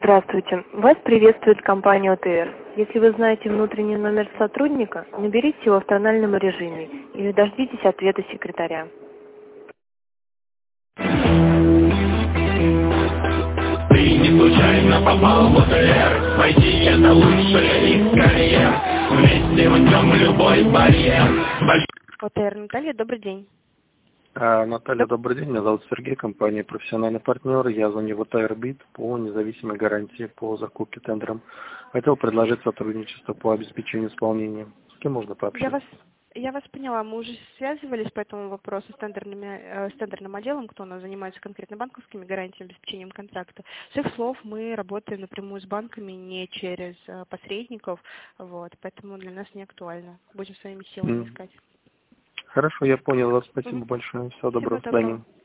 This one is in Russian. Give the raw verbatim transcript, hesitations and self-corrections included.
Здравствуйте. Вас приветствует компания О Т Р. Если вы знаете внутренний номер сотрудника, наберите его в тональном режиме или дождитесь ответа секретаря. Ты не случайно попал в О Т Р. Войти это лучшая из карьер. Вместе уйдем любой барьер. Больш... О Т Р, Наталья, добрый день. А, Наталья, добрый день. Меня зовут Сергей, компания «Профессиональный партнер». Я звоню в О Т Р БИТ по независимой гарантии по закупке тендером. Хотел предложить сотрудничество по обеспечению исполнения. С кем можно Я пообщаться? вас, я вас поняла. Мы уже связывались по этому вопросу с, тендерными, э, с тендерным отделом, кто у нас занимается конкретно банковскими гарантиями, обеспечением контракта. С их слов мы работаем напрямую с банками, не через э, посредников, вот, поэтому для нас не актуально. Будем своими силами М. искать. Хорошо, я понял вас. Спасибо Мгм. большое. Всего Всего доброго. До доброго. свидания.